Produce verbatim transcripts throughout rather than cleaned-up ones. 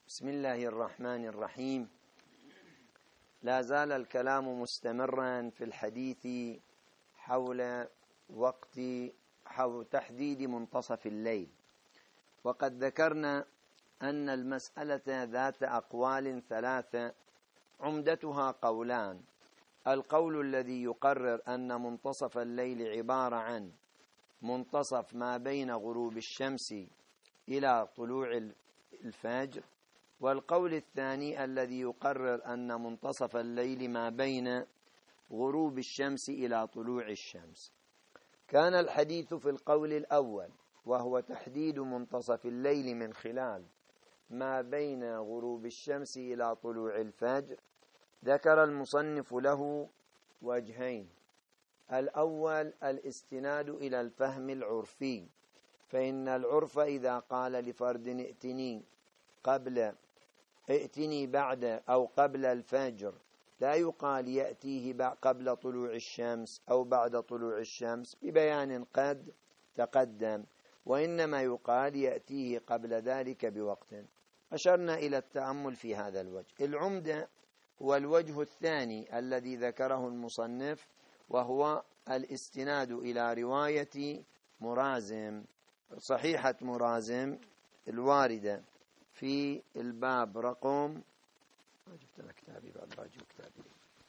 بسم الله الرحمن الرحيم. لا زال الكلام مستمرا في الحديث حول وقت حول تحديد منتصف الليل، وقد ذكرنا أن المسألة ذات أقوال ثلاثة عمدتها قولان: القول الذي يقرر أن منتصف الليل عبارة عن منتصف ما بين غروب الشمس إلى طلوع الفجر، والقول الثاني الذي يقرر أن منتصف الليل ما بين غروب الشمس إلى طلوع الشمس. كان الحديث في القول الأول وهو تحديد منتصف الليل من خلال ما بين غروب الشمس إلى طلوع الفجر. ذكر المصنف له وجهين: الأول الاستناد إلى الفهم العرفي، فإن العرف إذا قال لفرد ائتني قبل ائتني بعد أو قبل الفجر لا يقال يأتيه قبل طلوع الشمس أو بعد طلوع الشمس ببيان قد تقدم، وإنما يقال يأتيه قبل ذلك بوقت. أشرنا إلى التأمل في هذا الوجه. العمدة هو الوجه الثاني الذي ذكره المصنف، وهو الاستناد إلى رواية مرازم، صحيحة مرازم الواردة في الباب رقم ما جبت أنا كتابي بعد راجع كتابي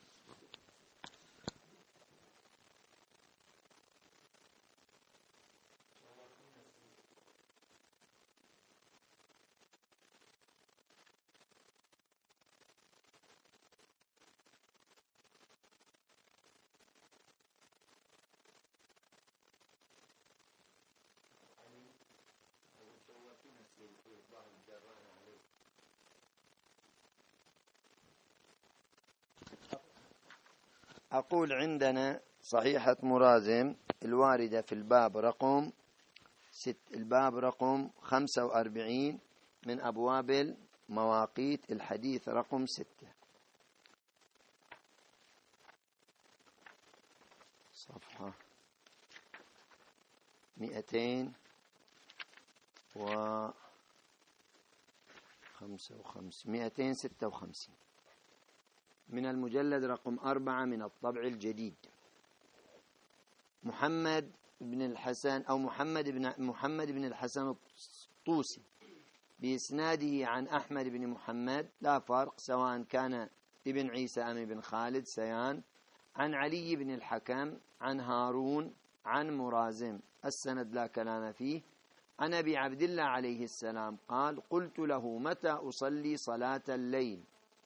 أقول عندنا صحيحة مرازم الواردة في الباب رقم ست الباب رقم خمسة وأربعين من أبواب المواقيت، الحديث رقم ستة، صفحة مئتين وخمسة وخمسين مئتين ستة وخمسين من المجلد رقم أربعة من الطبع الجديد. محمد بن الحسن أو محمد بن محمد بن الحسن الطوسي بإسناده عن أحمد بن محمد، لا فرق سواء كان ابن عيسى أم ابن خالد سيان، عن علي بن الحكم عن هارون عن مرازم، السند لا كلام فيه، عن أبي عبد الله عليه السلام قال: قلت له: متى أصلي صلاة الليل؟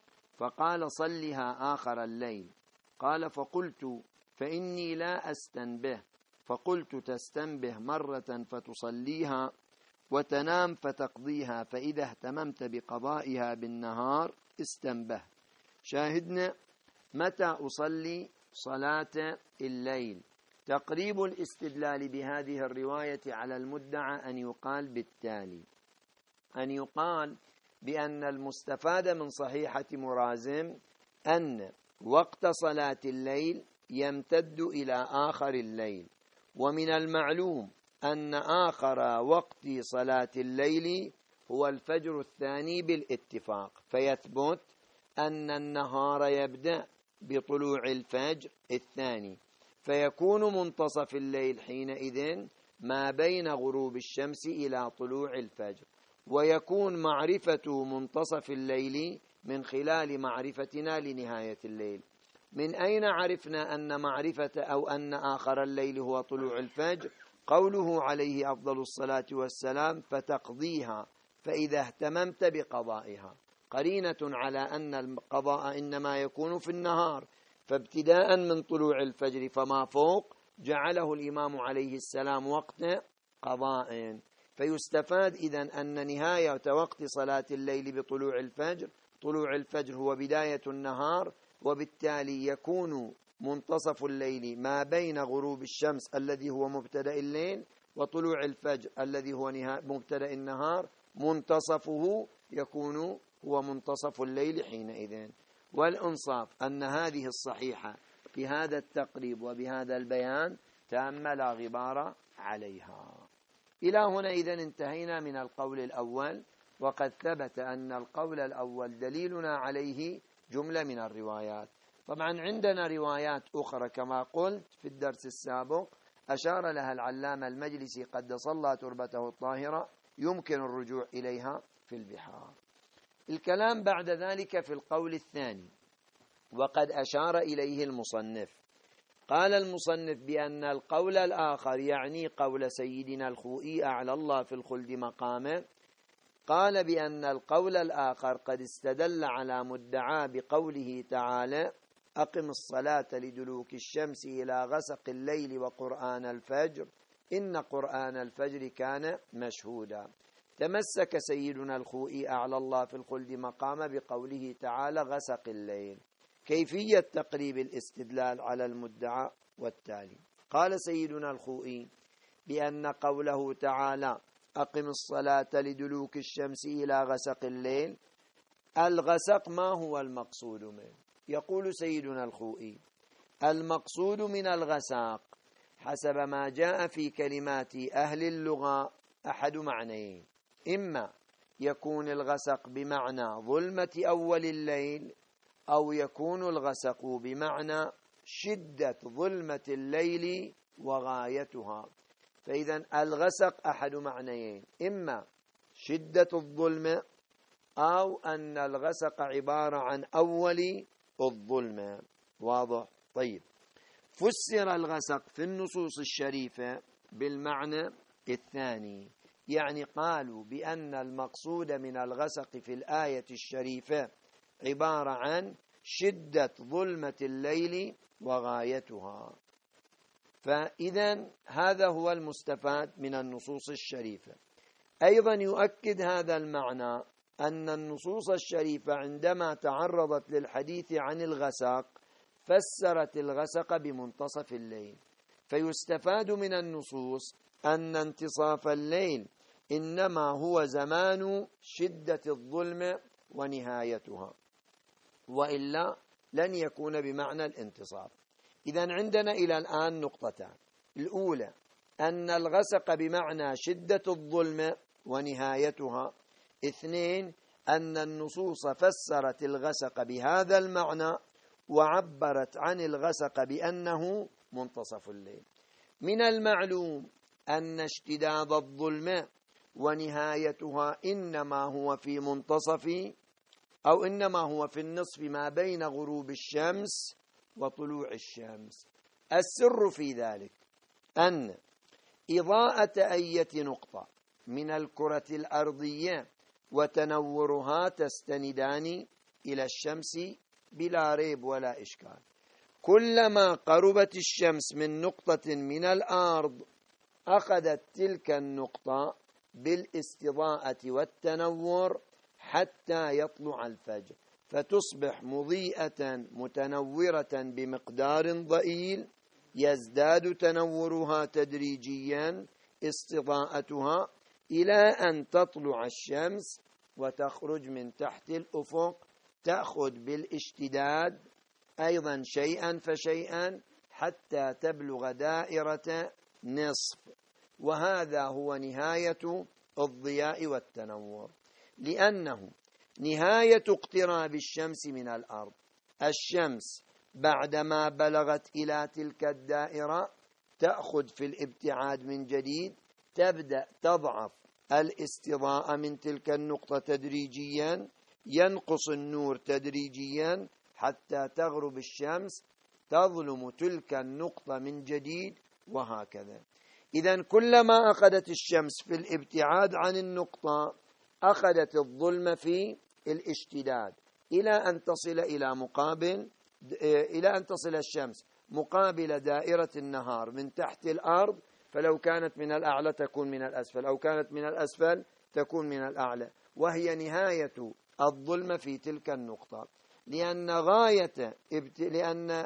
فقال: صلها آخر الليل. قال: فقلت: فإني لا أستنبه. فقلت: تستنبه مرة فتصليها وتنام فتقضيها، فإذا اهتممت بقضائها بالنهار استنبه. شاهدنا متى أصلي صلاة الليل. تقريب الاستدلال بهذه الرواية على المدعى أن يقال بالتالي: أن يقال بأن المستفاد من صحيحة مرازم أن وقت صلاة الليل يمتد إلى آخر الليل، ومن المعلوم أن آخر وقت صلاة الليل هو الفجر الثاني بالاتفاق، فيثبت أن النهار يبدأ بطلوع الفجر الثاني، فيكون منتصف الليل حينئذ ما بين غروب الشمس إلى طلوع الفجر، ويكون معرفة منتصف الليل من خلال معرفتنا لنهاية الليل. من أين عرفنا أن معرفة أو أن آخر الليل هو طلوع الفجر؟ قوله عليه أفضل الصلاة والسلام: فتقضيها فإذا اهتممت بقضائها، قرينة على أن القضاء إنما يكون في النهار، فابتداء من طلوع الفجر فما فوق جعله الإمام عليه السلام وقت قضاء. فيستفاد إذن أن نهاية وقت صلاة الليل بطلوع الفجر، طلوع الفجر هو بداية النهار، وبالتالي يكون منتصف الليل ما بين غروب الشمس الذي هو مبتدأ الليل وطلوع الفجر الذي هو مبتدأ النهار، منتصفه يكون هو منتصف الليل حينئذ. والإنصاف أن هذه الصحيحة بهذا التقريب وبهذا البيان تام لا غبار عليها. إلى هنا إذن انتهينا من القول الأول، وقد ثبت أن القول الأول دليلنا عليه جملة من الروايات. طبعا عندنا روايات أخرى كما قلت في الدرس السابق أشار لها العلامة المجلسي قدس الله تربته الطاهرة، يمكن الرجوع إليها في البحار. الكلام بعد ذلك في القول الثاني، وقد أشار إليه المصنف. قال المصنف بأن القول الآخر يعني قول سيدنا الخوئي أعلى الله في الخلد مقامه، قال بأن القول الآخر قد استدل على مدعى بقوله تعالى أقم الصلاة لدلوك الشمس إلى غسق الليل وقرآن الفجر إن قرآن الفجر كان مشهودا. تمسك سيدنا الخوئي أعلى الله في الخلد مقام بقوله تعالى غسق الليل. كيفية تقريب الاستدلال على المدعى والتالي. قال سيدنا الخوئي بأن قوله تعالى أقم الصلاة لدلوك الشمس إلى غسق الليل، الغسق ما هو المقصود منه؟ يقول سيدنا الخوئي المقصود من الغساق حسب ما جاء في كلمات أهل اللغة أحد معنيين: إما يكون الغسق بمعنى ظلمة أول الليل، أو يكون الغسق بمعنى شدة ظلمة الليل وغايتها. فإذا الغسق أحد معنيين: إما شدة الظلمة، أو أن الغسق عبارة عن أول الظلمة. واضح؟ طيب، فسر الغسق في النصوص الشريفة بالمعنى الثاني، يعني قالوا بأن المقصود من الغسق في الآية الشريفة عبارة عن شدة ظلمة الليل وغايتها. فإذا هذا هو المستفاد من النصوص الشريفة. أيضا يؤكد هذا المعنى أن النصوص الشريفة عندما تعرضت للحديث عن الغسق فسرت الغسق بمنتصف الليل، فيستفاد من النصوص أن انتصاف الليل إنما هو زمان شدة الظلم ونهايتها، وإلا لن يكون بمعنى الانتصاف. إذن عندنا إلى الآن نقطتان: الأولى أن الغسق بمعنى شدة الظلم ونهايتها. اثنين، أن النصوص فسرت الغسق بهذا المعنى وعبرت عن الغسق بأنه منتصف الليل. من المعلوم أن اشتداد الظلم ونهايتها إنما هو في منتصف أو إنما هو في النصف ما بين غروب الشمس وطلوع الشمس. السر في ذلك أن إضاءة أية نقطة من الكرة الأرضية وتنورها تستندان إلى الشمس بلا ريب ولا إشكال. كلما قربت الشمس من نقطة من الأرض أخذت تلك النقطة بالاستضاءة والتنور حتى يطلع الفجر، فتصبح مضيئة متنورة بمقدار ضئيل، يزداد تنورها تدريجيا استضاءتها إلى أن تطلع الشمس وتخرج من تحت الأفق، تأخذ بالاشتداد أيضا شيئا فشيئا حتى تبلغ دائرة نصف، وهذا هو نهاية الضياء والتنور، لأنه نهاية اقتراب الشمس من الأرض. الشمس بعدما بلغت إلى تلك الدائرة تأخذ في الابتعاد من جديد، تبدأ تضعف الاستضاءة من تلك النقطة تدريجيا، ينقص النور تدريجيا حتى تغرب الشمس، تظلم تلك النقطة من جديد، وهكذا. إذن كلما أخذت الشمس في الابتعاد عن النقطة أخذت الظلم في الاشتداد إلى أن تصل إلى مقابل إلى أن تصل الشمس مقابل دائرة النهار من تحت الأرض، فلو كانت من الأعلى تكون من الأسفل، أو كانت من الأسفل تكون من الأعلى، وهي نهاية الظلم في تلك النقطة. لأن غاية لأن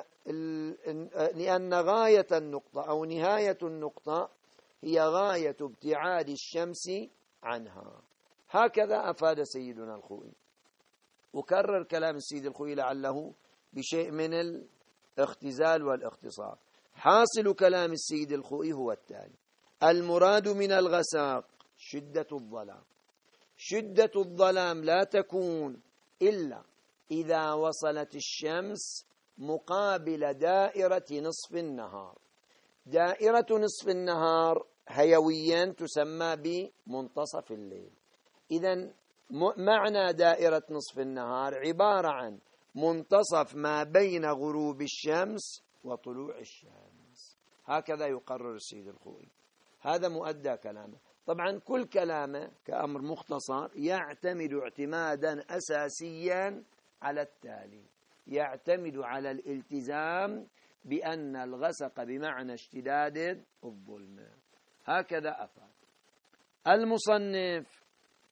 لأن غاية النقطة أو نهاية النقطة هي غاية ابتعاد الشمس عنها. هكذا أفاد سيدنا الخوئي. أكرر كلام السيد الخوئي لعله بشيء من الاختزال والاختصار. حاصل كلام السيد الخوئي هو التالي: المراد من الغساق شدة الظلام، شدة الظلام لا تكون إلا إذا وصلت الشمس مقابل دائرة نصف النهار. دائرة نصف النهار هيويا تسمى بمنتصف الليل. إذن معنى دائرة نصف النهار عبارة عن منتصف ما بين غروب الشمس وطلوع الشمس. هكذا يقرر السيد الخوئي. هذا مؤدى كلامه. طبعا كل كلامه كأمر مختصر يعتمد اعتمادا أساسيا على التالي: يعتمد على الالتزام بأن الغسق بمعنى اشتداد الظلمة. هكذا أفاد. المصنف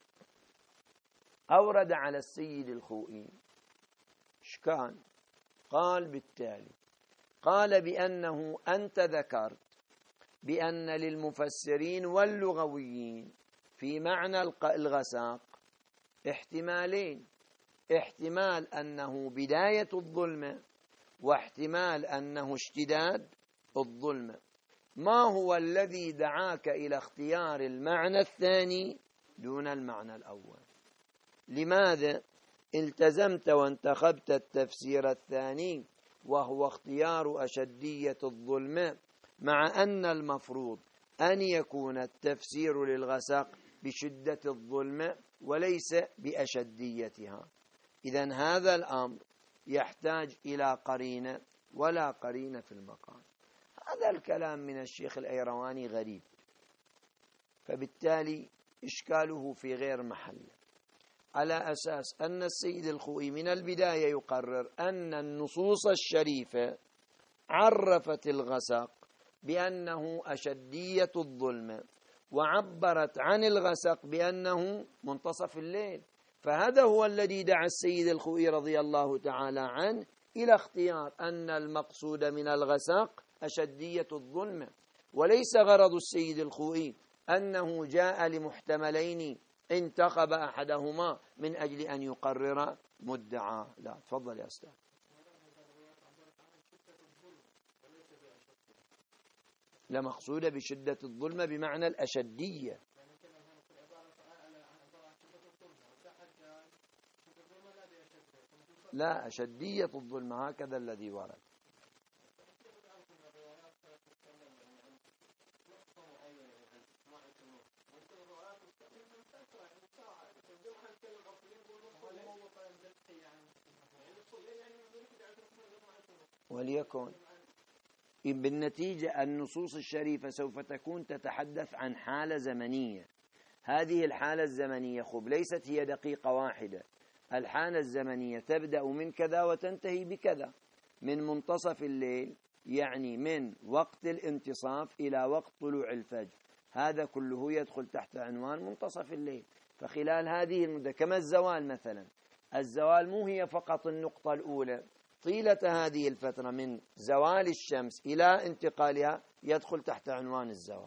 أورد على السيد الخوئي إشكال، قال بالتالي: قال بأنه أنت ذكرت بأن للمفسرين واللغويين في معنى الغساق احتمالين: احتمال أنه بداية الظلمة، واحتمال أنه اشتداد الظلمة. ما هو الذي دعاك إلى اختيار المعنى الثاني دون المعنى الأول؟ لماذا التزمت وانتخبت التفسير الثاني وهو اختيار أشدية الظلمة، مع أن المفروض أن يكون التفسير للغسق بشدة الظلمة وليس بأشديتها؟ إذن هذا الأمر يحتاج إلى قرينة، ولا قرينة في المقام. هذا الكلام من الشيخ الأيرواني غريب، فبالتالي إشكاله في غير محله، على أساس أن السيد الخوئي من البداية يقرر أن النصوص الشريفة عرفت الغسق بأنه أشدية الظلمة، وعبرت عن الغسق بأنه منتصف الليل. فهذا هو الذي دعا السيد الخوئي رضي الله تعالى عنه إلى اختيار أن المقصود من الغسق أشدية الظلمة، وليس غرض السيد الخوئي أنه جاء لمحتملين انتخب أحدهما من أجل أن يقرر مدعى. لا، تفضل يا أستاذ. لا، مقصودة بشدة الظلمة بمعنى الأشدية. لا، أشدية الظلمة هكذا الذي ورد. وليكن بالنتيجة النصوص الشريفة سوف تكون تتحدث عن حالة زمنية. هذه الحالة الزمنية خب ليست هي دقيقة واحدة. الحالة الزمنية تبدأ من كذا وتنتهي بكذا، من منتصف الليل يعني من وقت الانتصاف إلى وقت طلوع الفجر. هذا كله يدخل تحت عنوان منتصف الليل. فخلال هذه المدة كما الزوال مثلا، الزوال مو هي فقط النقطة الأولى، طيلة هذه الفترة من زوال الشمس إلى انتقالها يدخل تحت عنوان الزوال.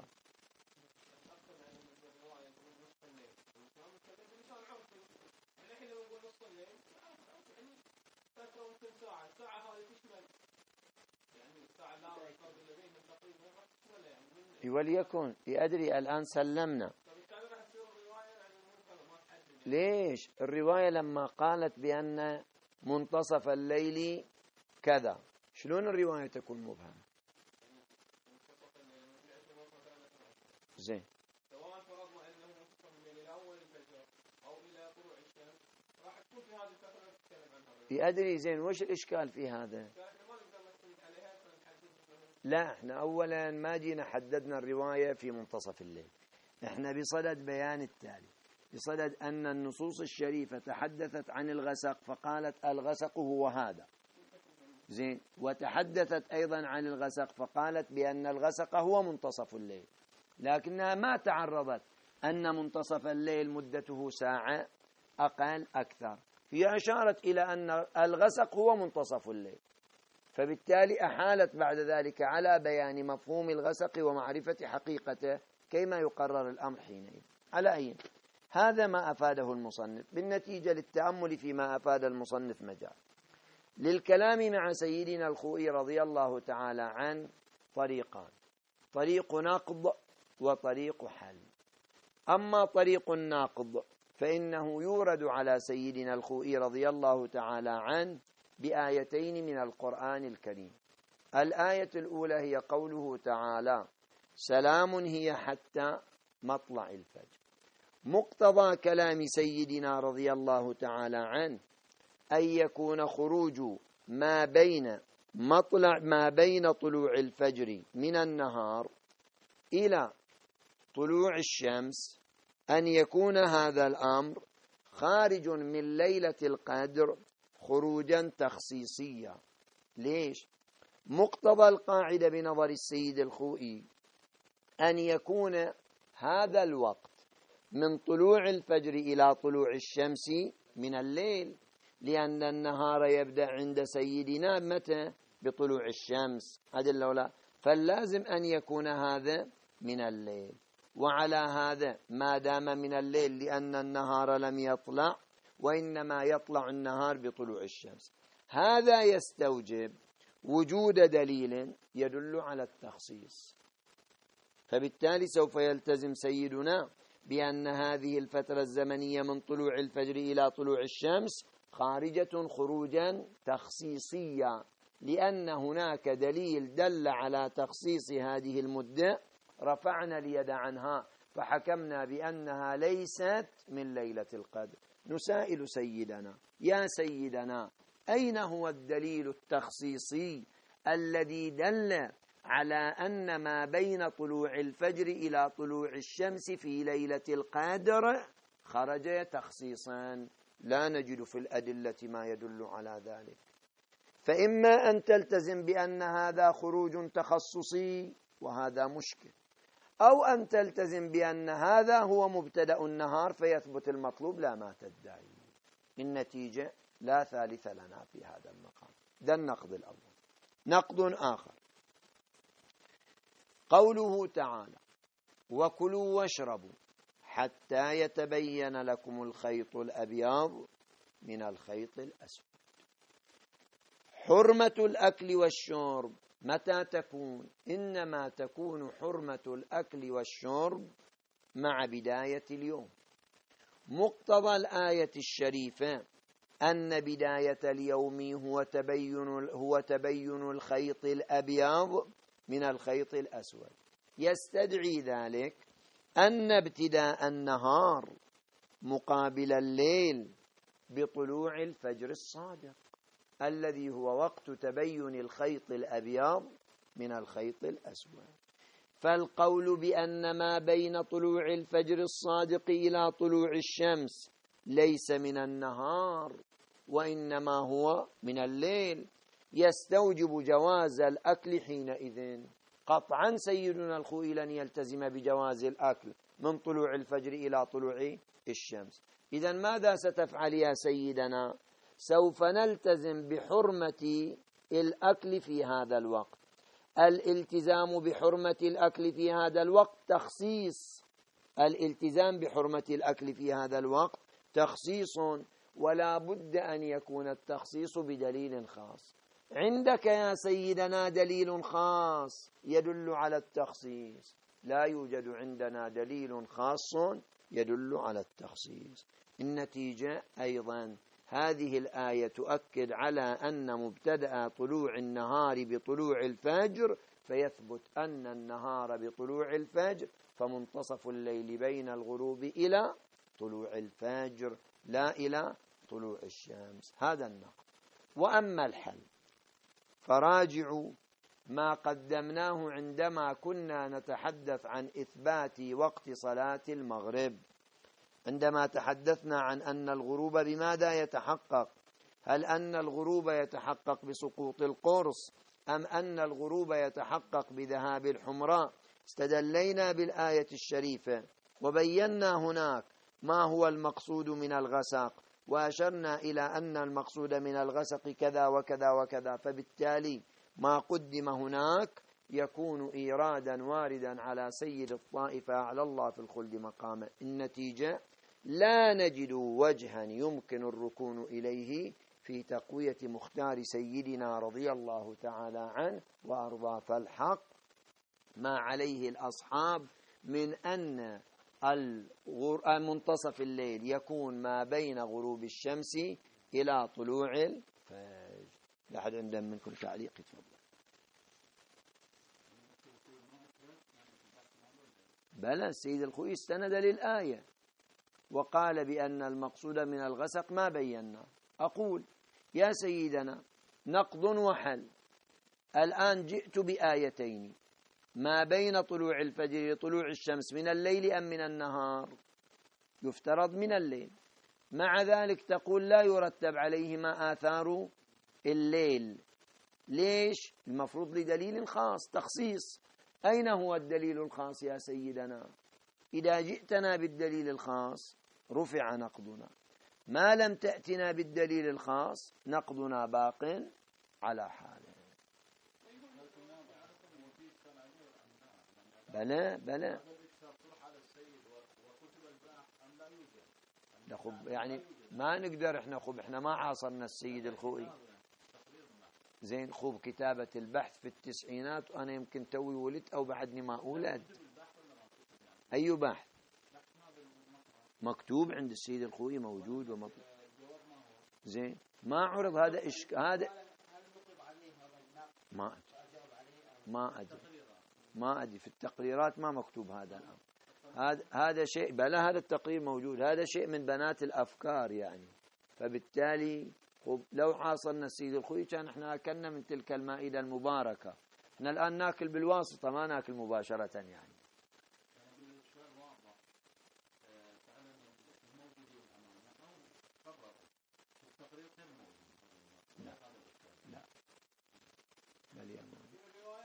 وليكن أدري الآن سلمنا. ليش الرواية لما قالت بأن منتصف الليل كذا، شلون الرواية تكون مبهمة؟ زين، سواء فرضنا انه منتصف الليل الاول الفجر او الى طلوع الشمس راح تكون في هذه الفتره اللي تتكلم عنها. أدري زين، وش الإشكال في هذا؟ لا، احنا أولا ما جينا حددنا الرواية في منتصف الليل، احنا بصدد بيان التالي، بصدد أن النصوص الشريفة تحدثت عن الغسق فقالت الغسق هو هذا، زين، وتحدثت أيضا عن الغسق فقالت بأن الغسق هو منتصف الليل، لكنها ما تعرضت أن منتصف الليل مدته ساعة أقل أكثر. هي أشارت إلى أن الغسق هو منتصف الليل، فبالتالي أحالت بعد ذلك على بيان مفهوم الغسق ومعرفة حقيقته كيما يقرر الأمر حينئذ. على أي، هذا ما أفاده المصنف. بالنتيجة للتأمل فيما أفاد المصنف مجال للكلام مع سيدنا الخوئي رضي الله تعالى عنه طريقان: طريق نقض وطريق حل. أما طريق النقض فإنه يورد على سيدنا الخوئي رضي الله تعالى عنه بآيتين من القرآن الكريم. الآية الأولى هي قوله تعالى: سلام هي حتى مطلع الفجر. مقتضى كلام سيدنا رضي الله تعالى عنه أن يكون خروج ما بين مطلع ما بين طلوع الفجر من النهار إلى طلوع الشمس، أن يكون هذا الأمر خارج من ليلة القدر خروجا تخصيصيا. ليش؟ مقتضى القاعدة بنظر السيد الخوئي أن يكون هذا الوقت من طلوع الفجر إلى طلوع الشمس من الليل، لأن النهار يبدأ عند سيدنا متى؟ بطلوع الشمس، عدل ولا؟ فاللازم أن يكون هذا من الليل. وعلى هذا ما دام من الليل، لأن النهار لم يطلع، وإنما يطلع النهار بطلوع الشمس، هذا يستوجب وجود دليل يدل على التخصيص. فبالتالي سوف يلتزم سيدنا بأن هذه الفترة الزمنية من طلوع الفجر إلى طلوع الشمس خارجة خروجا تخصيصيا، لأن هناك دليل دل على تخصيص هذه المدة، رفعنا اليد عنها فحكمنا بأنها ليست من ليلة القدر. نسائل سيدنا: يا سيدنا، أين هو الدليل التخصيصي الذي دل على أن ما بين طلوع الفجر إلى طلوع الشمس في ليلة القدر خرج تخصيصا؟ لا نجد في الأدلة ما يدل على ذلك. فإما أن تلتزم بأن هذا خروج تخصصي وهذا مشكل، أو أن تلتزم بأن هذا هو مبتدأ النهار فيثبت المطلوب لا ما تدعي. النتيجة لا ثالث لنا في هذا المقام. ده النقد الأول. نقد آخر: قوله تعالى: وكلوا واشربوا حتى يتبين لكم الخيط الأبيض من الخيط الأسود. حرمة الأكل والشرب متى تكون؟ إنما تكون حرمة الأكل والشرب مع بداية اليوم. مقتضى الآية الشريفة أن بداية اليوم هو تبين هو تبين الخيط الأبيض من الخيط الأسود. يستدعي ذلك أن ابتداء النهار مقابل الليل بطلوع الفجر الصادق الذي هو وقت تبين الخيط الأبيض من الخيط الأسود. فالقول بأن ما بين طلوع الفجر الصادق إلى طلوع الشمس ليس من النهار وإنما هو من الليل يستوجب جواز الأكل حينئذ. قطعا سيدنا الخوئي لن يلتزم بجواز الأكل من طلوع الفجر إلى طلوع الشمس. إذن ماذا ستفعل يا سيدنا؟ سوف نلتزم بحرمة الأكل في هذا الوقت. الالتزام بحرمة الأكل في هذا الوقت تخصيص. الالتزام بحرمة الأكل في هذا الوقت تخصيص، ولا بد أن يكون التخصيص بدليل خاص. عندك يا سيدنا دليل خاص يدل على التخصيص، لا يوجد عندنا دليل خاص يدل على التخصيص. النتيجة أيضا هذه الآية تؤكد على أن مبتدأ طلوع النهار بطلوع الفجر، فيثبت أن النهار بطلوع الفجر، فمنتصف الليل بين الغروب إلى طلوع الفجر لا إلى طلوع الشمس. هذا النقد. وأما الحل فراجعوا ما قدمناه عندما كنا نتحدث عن إثبات وقت صلاة المغرب، عندما تحدثنا عن أن الغروب بماذا يتحقق؟ هل أن الغروب يتحقق بسقوط القرص أم أن الغروب يتحقق بذهاب الحمراء؟ استدلينا بالآية الشريفة وبينا هناك ما هو المقصود من الغسق، وأشرنا إلى أن المقصود من الغسق كذا وكذا وكذا، فبالتالي ما قدم هناك يكون إيرادا واردا على سيد الطائفة على الله في الخلد مقاما. النتيجة لا نجد وجها يمكن الركون إليه في تقوية مختار سيدنا رضي الله تعالى عنه وأرضاه. فالحق ما عليه الأصحاب من أن منتصف الليل يكون ما بين غروب الشمس إلى طلوع الفجر. لحد عنده منكم تعليق يتفضل. بلى السيد الخوئي استند للآية وقال بأن المقصود من الغسق ما بينا. أقول يا سيدنا نقض وحل، الآن جئت بآيتين ما بين طلوع الفجر لطلوع الشمس من الليل أم من النهار؟ يفترض من الليل، مع ذلك تقول لا يرتب عليهما آثار الليل. ليش؟ المفروض لدليل خاص، تخصيص. أين هو الدليل الخاص يا سيدنا؟ إذا جئتنا بالدليل الخاص رفع نقضنا، ما لم تأتنا بالدليل الخاص نقضنا باق على حاله. بلى بلى نخب يعني ما نقدر احنا خب احنا ما عاصرنا السيد الخوئي. زين خب كتابة البحث في التسعينات وأنا يمكن توي ولدت أو بعدني ما أولد. أي بحث؟ مكتوب عند السيد الخوئي موجود ومطلوب. زين ما عرض هذا إشك هذا ما أدري ما أدري ما أدري في التقريرات ما مكتوب هذا الأمر. هذا هذا شيء بلا هذا التقرير موجود، هذا شيء من بنات الأفكار يعني. فبالتالي لو عاصرنا السيد الخوئي كان احنا أكلنا من تلك المائدة المباركة. احنا الآن ناكل بالواسطة ما ناكل مباشرة يعني. لا لا بل يا موجود.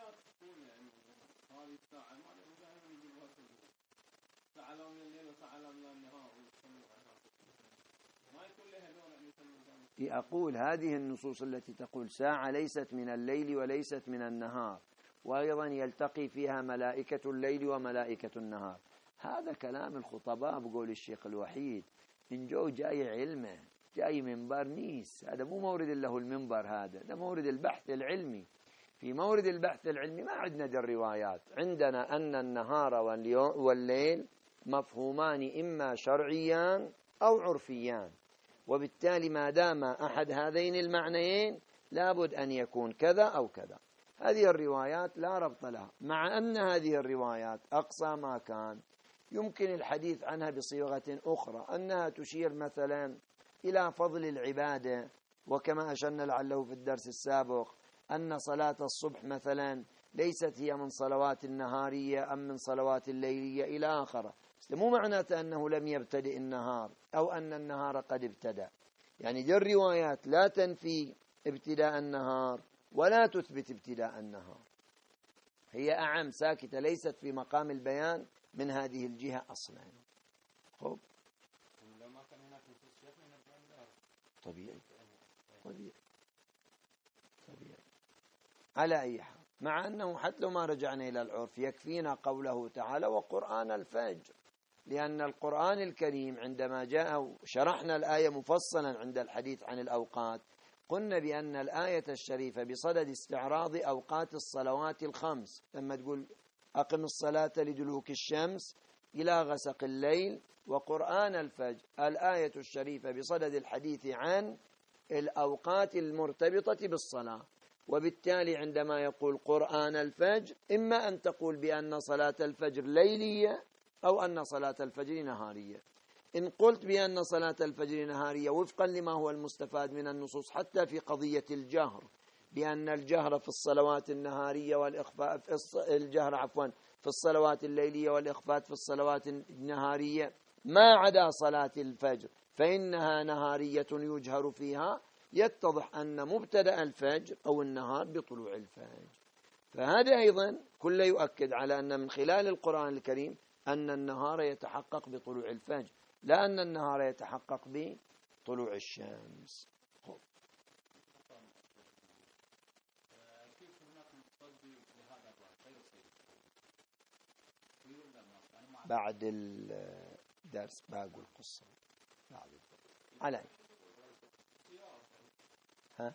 أقول هذه النصوص التي تقول ساعة ليست من الليل وليست من النهار، وأيضا يلتقي فيها ملائكة الليل وملائكة النهار، هذا كلام الخطباء بقول الشيخ الوحيد. إن جو جاي علمه جاي منبر نيس، هذا مو مورد له المنبر، هذا ده مورد البحث العلمي. في مورد البحث العلمي ما عندنا دي الروايات، عندنا أن النهار والليل مفهومان إما شرعيان أو عرفيان، وبالتالي ما دام أحد هذين المعنيين لابد أن يكون كذا أو كذا. هذه الروايات لا ربط لها، مع أن هذه الروايات أقصى ما كان يمكن الحديث عنها بصيغة أخرى، أنها تشير مثلا إلى فضل العبادة، وكما أشرنا لعله في الدرس السابق أن صلاة الصبح مثلا ليست هي من صلوات النهارية أم من صلوات الليلية إلى آخره. مو معناته أنه لم يبتدئ النهار أو أن النهار قد ابتدأ، يعني دي الروايات لا تنفي ابتداء النهار ولا تثبت ابتداء النهار، هي أعم ساكتة ليست في مقام البيان من هذه الجهة أصلا. خب طبيعي طبيعي طبيعي على أي حال، مع أنه حتى لو ما رجعنا إلى العرف يكفينا قوله تعالى وقرآن الفجر، لأن القرآن الكريم عندما جاء شرحنا الآية مفصلا عند الحديث عن الأوقات قلنا بأن الآية الشريفة بصدد استعراض أوقات الصلوات الخمس، لما تقول أقم الصلاة لدلوك الشمس إلى غسق الليل وقرآن الفجر، الآية الشريفة بصدد الحديث عن الأوقات المرتبطة بالصلاة. وبالتالي عندما يقول قرآن الفجر إما أن تقول بأن صلاة الفجر ليلية أو أن صلاة الفجر نهارية. إن قلت بأن صلاة الفجر نهارية وفقا لما هو المستفاد من النصوص حتى في قضية الجهر، بأن الجهر في الصلوات النهارية والإخفاء في الجهر عفوا في الصلوات الليلية والإخفاء في الصلوات النهارية ما عدا صلاة الفجر فإنها نهارية يجهر فيها، يتضح أن مبتدأ الفجر أو النهار بطلوع الفجر. فهذا أيضا كله يؤكد على أن من خلال القرآن الكريم أن النهار يتحقق بطلوع الفجر، لا أن النهار يتحقق بطلوع الشمس. بعد الدرس باقي القصة بعد الدرس. على ها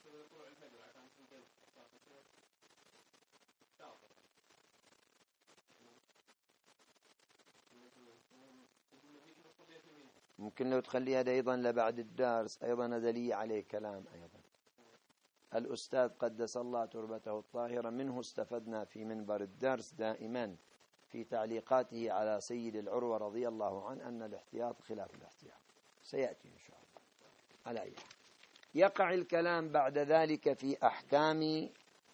ممكن لو تخلي هذا أيضا لبعد الدرس، أيضا هذا لي عليه كلام. أيضا الأستاذ قدس الله تربته الطاهرة منه استفدنا في منبر الدرس دائما في تعليقاته على سيد العروة رضي الله عنه أن الاحتياط خلاف الاحتياط، سيأتي إن شاء الله. على أي حال يقع الكلام بعد ذلك في أحكام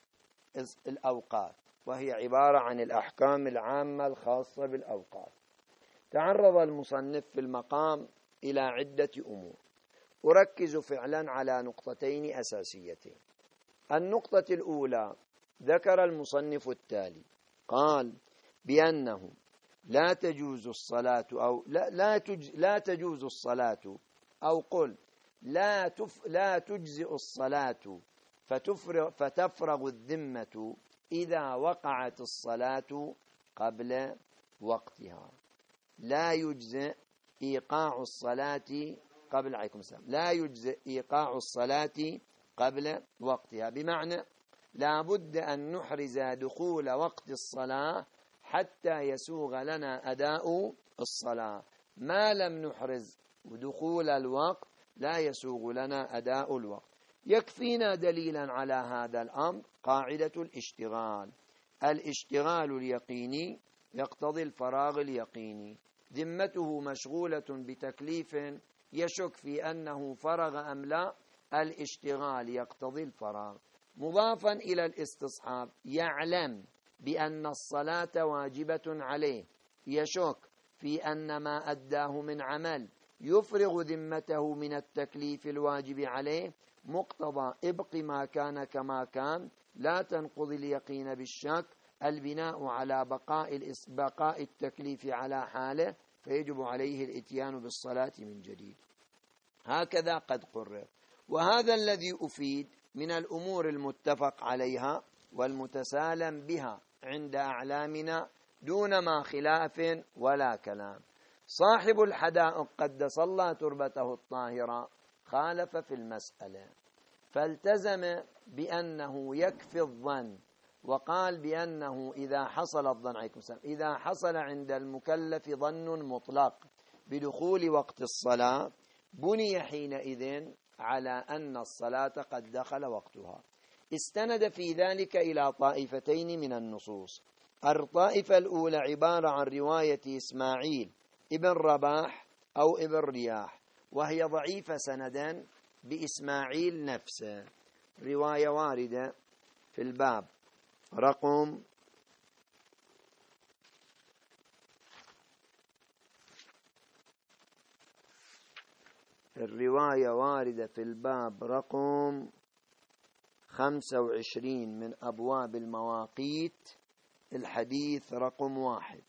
الأوقات، وهي عبارة عن الأحكام العامة الخاصة بالأوقات. تعرض المصنف في المقام إلى عدة أمور، أركز فعلا على نقطتين أساسيتين. النقطة الأولى ذكر المصنف التالي، قال بأنه لا تجوز الصلاة أو لا لا, تجز لا تجوز الصلاة أو قل لا تف لا تجزئ الصلاة فتفرغ فتفرغ الذمة إذا وقعت الصلاة قبل وقتها. لا يجزئ إيقاع الصلاة قبل عليكم السلام لا يجزئ إيقاع الصلاة قبل وقتها، بمعنى لا بد أن نحرز دخول وقت الصلاة حتى يسوغ لنا أداء الصلاة. ما لم نحرز دخول الوقت لا يسوغ لنا أداء الوقت. يكفينا دليلا على هذا الأمر قاعدة الاشتغال. الاشتغال اليقيني يقتضي الفراغ اليقيني. ذمته مشغولة بتكليف يشك في أنه فرغ أم لا، الاشتغال يقتضي الفراغ. مضافا إلى الاستصحاب يعلم بأن الصلاة واجبة عليه، يشك في أن ما أداه من عمل يفرغ ذمته من التكليف الواجب عليه، مقتضى ابق ما كان كما كان، لا تنقضي اليقين بالشك، البناء على بقاء بقاء التكليف على حاله، فيجب عليه الاتيان بالصلاة من جديد. هكذا قد قرر، وهذا الذي أفيد من الأمور المتفق عليها والمتسالم بها عند أعلامنا دون ما خلاف ولا كلام. صاحب الحدائق قدس الله تربته الطاهرة خالف في المسألة، فالتزم بأنه يكفي الظن، وقال بأنه إذا حصل الظن عليكم السلام إذا حصل عند المكلف ظن مطلق بدخول وقت الصلاة بني حينئذ على أن الصلاة قد دخل وقتها. استند في ذلك إلى طائفتين من النصوص. الطائفة الأولى عبارة عن رواية إسماعيل ابن رباح أو ابن رياح، وهي ضعيفة سندا بإسماعيل نفسه. رواية واردة في الباب رقم الرواية واردة في الباب رقم خمسة وعشرين من أبواب المواقيت، الحديث رقم واحد.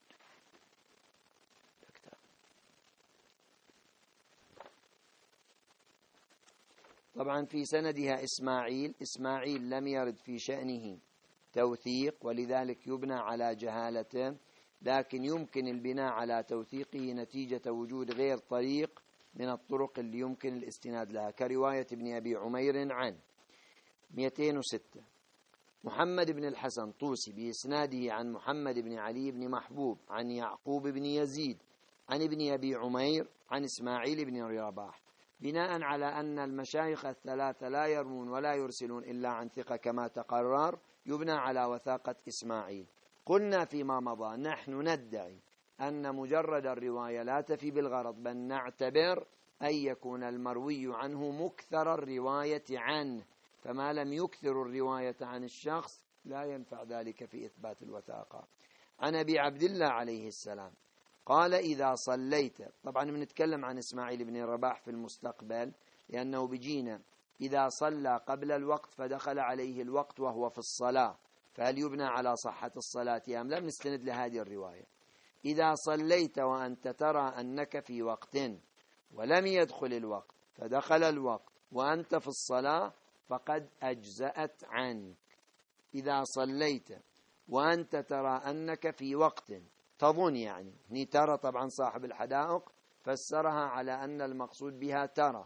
طبعا في سندها إسماعيل إسماعيل لم يرد في شأنه توثيق، ولذلك يبنى على جهالته، لكن يمكن البناء على توثيقه نتيجة وجود غير طريق من الطرق اللي يمكن الاستناد لها، كرواية ابن أبي عمير عن مئتين وستة محمد بن الحسن طوسي بإسناده عن محمد بن علي بن محبوب عن يعقوب بن يزيد عن ابن أبي عمير عن إسماعيل بن رباح، بناء على أن المشايخ الثلاثة لا يرمون ولا يرسلون إلا عن ثقة كما تقرر، يبنى على وثاقة إسماعيل. قلنا فيما مضى نحن ندعي أن مجرد الرواية لا تفي بالغرض، بل نعتبر أن يكون المروي عنه مكثر الرواية عنه، فما لم يكثر الرواية عن الشخص لا ينفع ذلك في إثبات الوثاقة. عن أبي عبد الله عليه السلام قال إذا صليت، طبعا بنتكلم عن إسماعيل بن رباح في المستقبل لأنه بجينا إذا صلى قبل الوقت فدخل عليه الوقت وهو في الصلاة، فهل يبنى على صحة الصلاة أم لا؟ نستند لهذه الرواية. إذا صليت وأنت ترى أنك في وقت ولم يدخل الوقت فدخل الوقت وأنت في الصلاة فقد أجزأت عنك. إذا صليت وأنت ترى أنك في وقت، تظن يعني ترى، طبعا صاحب الحدائق فسرها على أن المقصود بها ترى،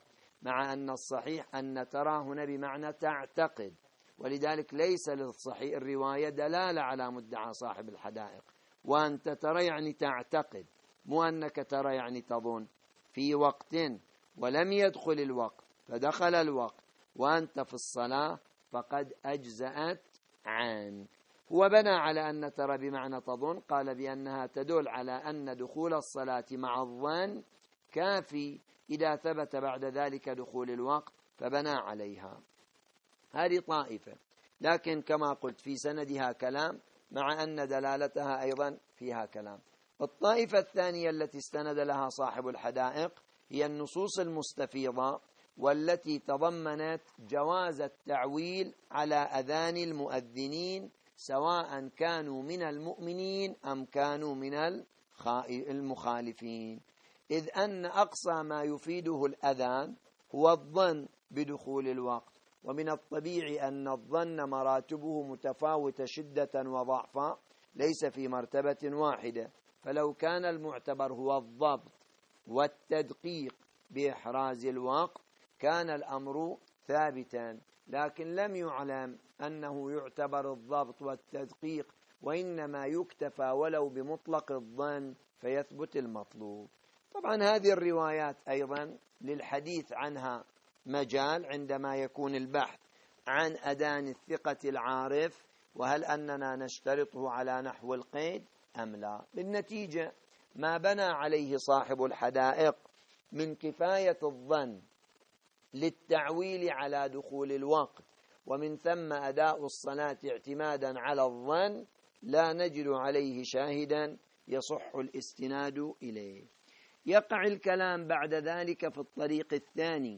مع أن الصحيح أن ترى هنا بمعنى تعتقد، ولذلك ليس للصحيح الرواية دلالة على مدعى صاحب الحدائق. وأنت ترى يعني تعتقد، مو أنك ترى يعني تظن. في وقت ولم يدخل الوقت فدخل الوقت وأنت في الصلاة فقد أجزأت عنك. هو بنى على أن ترى بمعنى تظن، قال بأنها تدل على أن دخول الصلاة مع الظن كافي إذا ثبت بعد ذلك دخول الوقت، فبنى عليها. هذه طائفة، لكن كما قلت في سندها كلام، مع أن دلالتها أيضا فيها كلام. الطائفة الثانية التي استند لها صاحب الحدائق هي النصوص المستفيضة، والتي تضمنت جواز التعويل على أذان المؤذنين سواء كانوا من المؤمنين أم كانوا من المخالفين، إذ أن أقصى ما يفيده الأذان هو الظن بدخول الوقت، ومن الطبيعي أن الظن مراتبه متفاوتة شدة وضعفا، ليس في مرتبة واحدة. فلو كان المعتبر هو الضبط والتدقيق بإحراز الوقت كان الأمر ثابتا، لكن لم يعلم أنه يعتبر الضبط والتدقيق، وإنما يكتفى ولو بمطلق الظن فيثبت المطلوب. طبعا هذه الروايات أيضا للحديث عنها مجال عندما يكون البحث عن أذان الثقة العارف، وهل أننا نشترطه على نحو القيد أم لا. بالنتيجة ما بنى عليه صاحب الحدائق من كفاية الظن للتعويل على دخول الوقت، ومن ثم أداء الصلاة اعتمادا على الظن، لا نجد عليه شاهدا يصح الاستناد إليه. يقع الكلام بعد ذلك في الطريق الثاني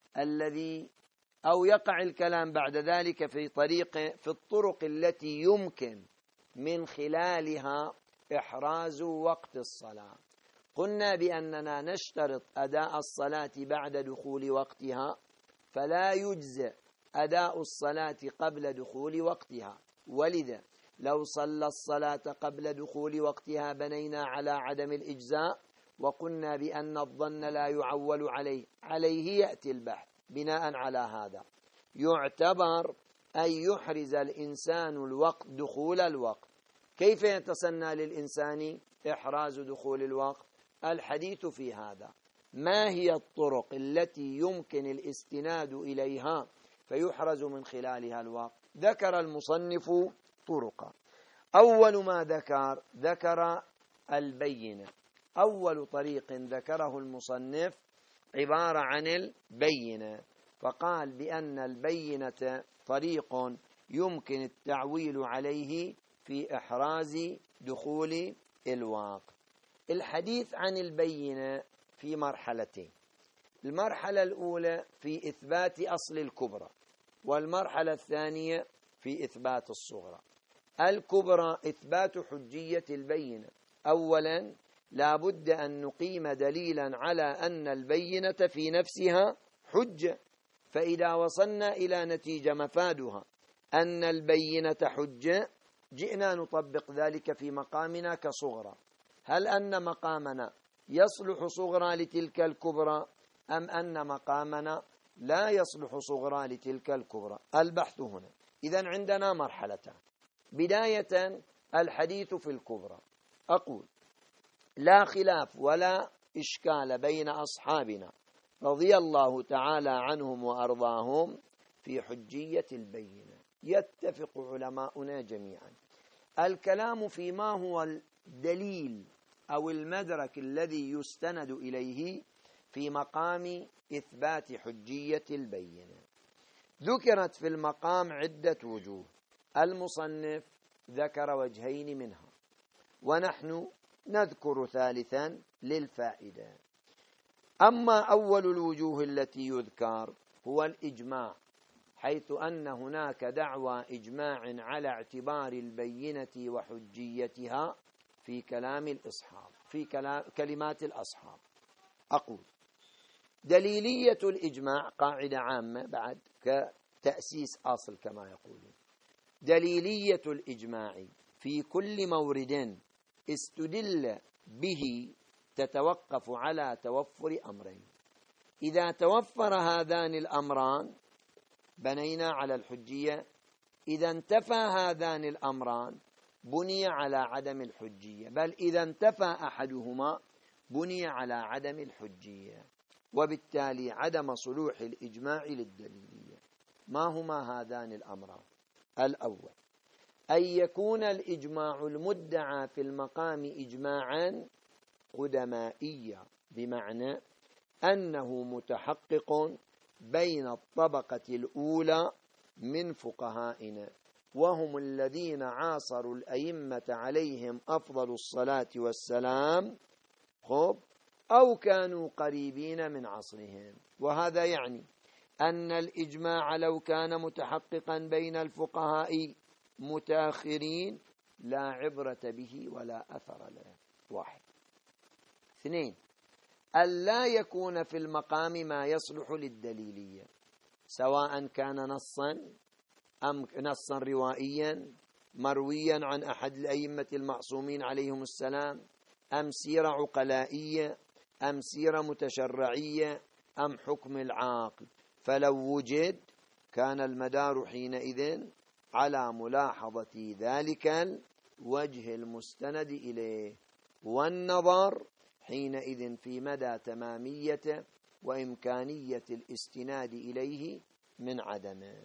الذي أو يقع الكلام بعد ذلك في طريق في الطرق التي يمكن من خلالها إحراز وقت الصلاة. قلنا بأننا نشترط أداء الصلاة بعد دخول وقتها، فلا يجزئ أداء الصلاة قبل دخول وقتها، ولذا لو صلى الصلاة قبل دخول وقتها بنينا على عدم الإجزاء، وقلنا بأن الظن لا يعول عليه. عليه يأتي البحث بناء على هذا. يعتبر أن يحرز الإنسان الوقت دخول الوقت. كيف يتسنى للإنسان إحراز دخول الوقت؟ الحديث في هذا. ما هي الطرق التي يمكن الاستناد إليها فيحرز من خلالها الوقت؟ ذكر المصنف طرقا. أول ما ذكر ذكر البينة. أول طريق ذكره المصنف عبارة عن البينة، فقال بأن البينة طريق يمكن التعويل عليه في إحراز دخول الوقت. الحديث عن البينة في مرحلتين. المرحلة الأولى في إثبات أصل الكبرى، والمرحلة الثانية في إثبات الصغرى. الكبرى إثبات حجية البينة. أولا لا بد أن نقيم دليلا على أن البينة في نفسها حجة، فإذا وصلنا إلى نتيجة مفادها أن البينة حجة جئنا نطبق ذلك في مقامنا كصغرى. هل أن مقامنا يصلح صغرى لتلك الكبرى أم أن مقامنا لا يصلح صغرى لتلك الكبرى؟ البحث هنا. إذن عندنا مرحلتان. بداية الحديث في الكبرى. أقول لا خلاف ولا إشكال بين أصحابنا رضي الله تعالى عنهم وأرضاهم في حجية البينة، يتفق علماؤنا جميعا. الكلام فيما هو الدليل أو المدرك الذي يستند إليه في مقام إثبات حجية البينة. ذكرت في المقام عدة وجوه، المصنف ذكر وجهين منها، ونحن نذكر ثالثا للفائدة. أما أول الوجوه التي يذكر هو الإجماع، حيث أن هناك دعوى إجماع على اعتبار البينة وحجيتها في كلام الأصحاب، في كلمات الأصحاب. أقول دليلية الإجماع قاعدة عامة بعد كتأسيس أصل كما يقولون. دليلية الإجماع في كل مورد استدل به تتوقف على توفر أمرين. إذا توفر هذان الأمران بنينا على الحجية، إذا انتفى هذان الأمران بني على عدم الحجية، بل إذا انتفى أحدهما بني على عدم الحجية، وبالتالي عدم صلوح الإجماع للدليلية. ما هما هذان الأمران؟ الأول أن يكون الإجماع المدعى في المقام إجماعا قدمائيا، بمعنى أنه متحقق بين الطبقة الأولى من فقهائنا، وهم الذين عاصروا الأئمة عليهم أفضل الصلاة والسلام، خب أو كانوا قريبين من عصرهم. وهذا يعني أن الإجماع لو كان متحققا بين الفقهاء متأخرين لا عبرة به ولا أثر له. واحد. اثنين، ألا يكون في المقام ما يصلح للدليلية، سواء كان نصا أم نصا روائيا مرويا عن أحد الأئمة المعصومين عليهم السلام، أم سيرة عقلائية، أم سيرة متشرعية، أم حكم العاقل. فلو وجد كان المدار حينئذ على ملاحظة ذلك الوجه المستند إليه، والنظر حينئذ في مدى تمامية وإمكانية الاستناد إليه من عدمه.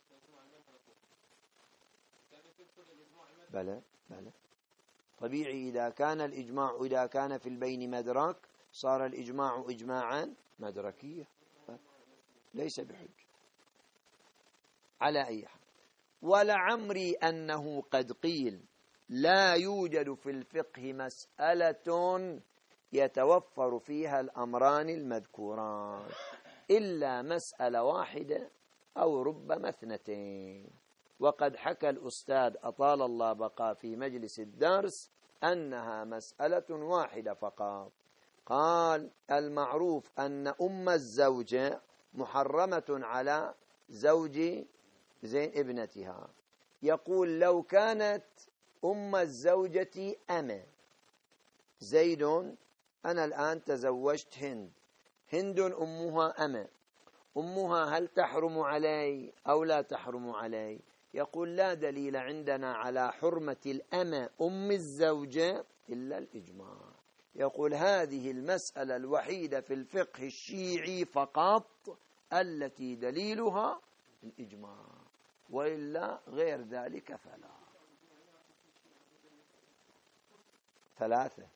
بلى بلى طبيعي، إذا كان الإجماع إذا كان في البين مدرك صار الإجماع إجماعا مدركيا، ليس بحجة على أي حال. ولعمري أنه قد قيل لا يوجد في الفقه مسألة يتوفر فيها الأمران المذكوران إلا مسألة واحدة أو ربما اثنتين. وقد حكى الأستاذ أطال الله بقى في مجلس الدرس أنها مسألة واحدة فقط. قال: المعروف أن أم الزوجة محرمة على زوج زين ابنتها. يقول: لو كانت أم الزوجة أما زيد، أنا الآن تزوجت هند، هند أمها أما، أمها هل تحرم علي أو لا تحرم علي؟ يقول: لا دليل عندنا على حرمة الأما أم الزوجة إلا الإجماع. يقول: هذه المسألة الوحيدة في الفقه الشيعي فقط التي دليلها الإجماع، وإلا غير ذلك فلا. ثلاثة.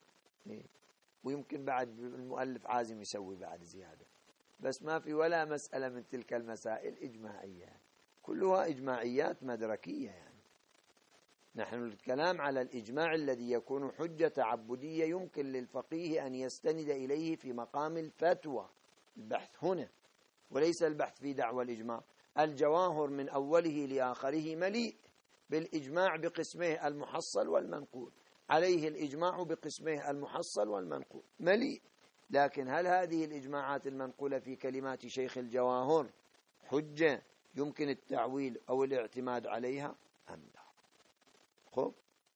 ويمكن بعد المؤلف عازم يسوي بعد زيادة، بس ما في ولا مسألة من تلك المسائل إجماعية، كلها إجماعيات مدركية. يعني نحن الكلام على الإجماع الذي يكون حجة تعبدية يمكن للفقيه أن يستند إليه في مقام الفتوى، البحث هنا، وليس البحث في دعوى الإجماع. الجواهر من أوله لآخره مليء بالإجماع بقسمه المحصل والمنقول، عليه الإجماع بقسمه المحصل والمنقول مليء. لكن هل هذه الإجماعات المنقولة في كلمات شيخ الجواهر حجة يمكن التعويل أو الاعتماد عليها أم لا؟ خب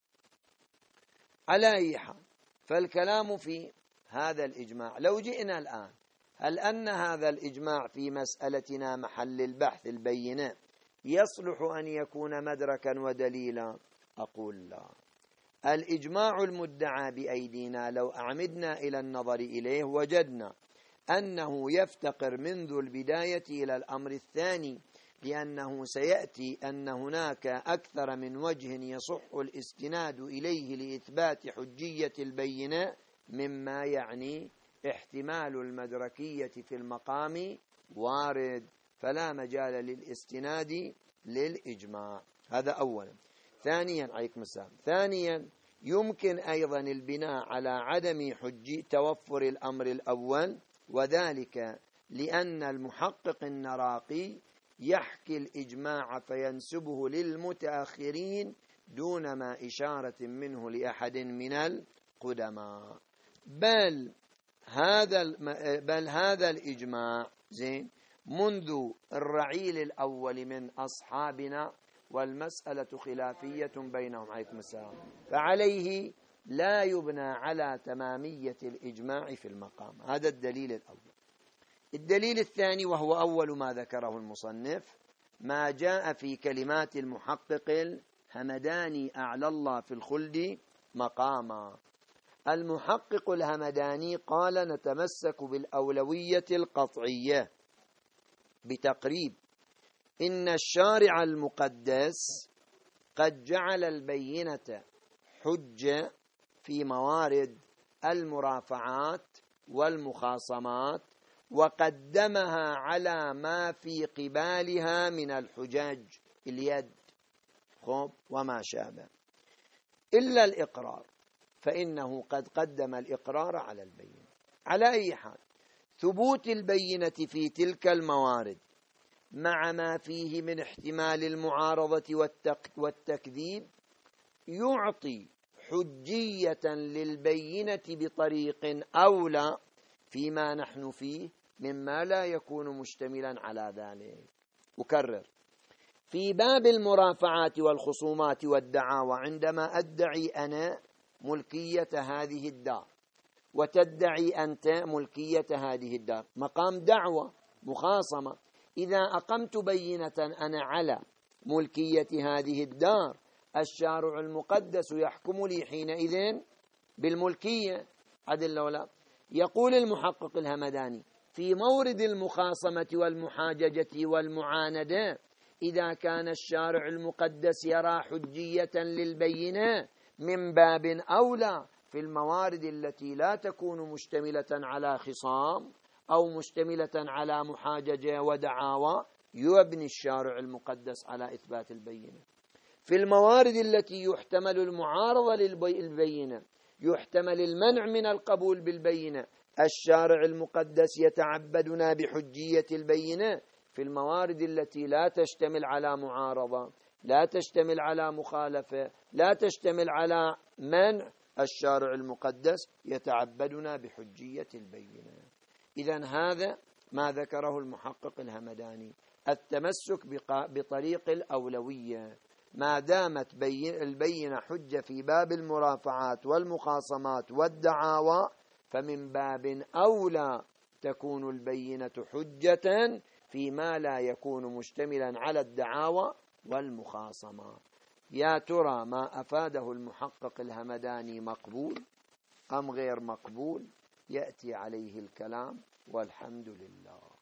على أي حال، فالكلام في هذا الإجماع. لو جئنا الآن، هل أن هذا الإجماع في مسألتنا محل البحث البينة يصلح أن يكون مدركا ودليلا؟ أقول لا. الإجماع المدعى بأيدينا لو أعمدنا إلى النظر إليه وجدنا أنه يفتقر منذ البداية إلى الأمر الثاني، لأنه سيأتي أن هناك أكثر من وجه يصح الاستناد إليه لإثبات حجية البينة، مما يعني احتمال المدركية في المقام وارد، فلا مجال للاستناد للإجماع. هذا أولا. ثانيا عليكم السلام ثانيا يمكن أيضا البناء على عدم حجي توفر الأمر الأول، وذلك لأن المحقق النراقي يحكي الإجماع فينسبه للمتأخرين دون ما إشارة منه لأحد من القدماء، بل هذا بل هذا الإجماع زين منذ الرعيل الأول من أصحابنا، والمسألة خلافية بينهم عليكم السلام، فعليه لا يبنى على تمامية الإجماع في المقام. هذا الدليل الأول. الدليل الثاني وهو أول ما ذكره المصنف ما جاء في كلمات المحقق الهمداني أعلى الله في الخلد مقاما. المحقق الهمداني قال نتمسك بالأولوية القطعية بتقريب إن الشارع المقدس قد جعل البينة حجة في موارد المرافعات والمخاصمات وقدمها على ما في قبالها من الحجاج اليد خب وما شابه إلا الإقرار، فإنه قد قدم الإقرار على البينة. على أي حال ثبوت البينة في تلك الموارد مع ما فيه من احتمال المعارضة والتكذيب يعطي حجية للبينة بطريق أولى فيما نحن فيه مما لا يكون مشتملا على ذلك. أكرر، في باب المرافعات والخصومات والدعاوى عندما أدعي أنا ملكية هذه الدار وتدعي أنت ملكية هذه الدار، مقام دعوة مخاصمة، إذا أقمت بينة أنا على ملكية هذه الدار الشارع المقدس يحكم لي حينئذ بالملكية عدل ولا. يقول المحقق الهمداني في مورد المخاصمة والمحاججة والمعاندة إذا كان الشارع المقدس يرى حجية للبينة من باب أولى في الموارد التي لا تكون مشتملة على خصام أو مشتملة على محاججة ودعاوى يبني الشارع المقدس على إثبات البينة. في الموارد التي يحتمل المعارضة للبينة يحتمل المنع من القبول بالبينة الشارع المقدس يتعبدنا بحجية البينة. في الموارد التي لا تشتمل على معارضة لا تشتمل على مخالفة لا تشتمل على منع الشارع المقدس يتعبدنا بحجية البينة. إذن هذا ما ذكره المحقق الهمداني، التمسك بطريق الأولوية ما دامت البينة حجة في باب المرافعات والمخاصمات والدعاوى فمن باب أولى تكون البينة حجة فيما لا يكون مشتملا على الدعاوى والمخاصمات. يا ترى ما أفاده المحقق الهمداني مقبول أم غير مقبول؟ يأتي عليه الكلام والحمد لله.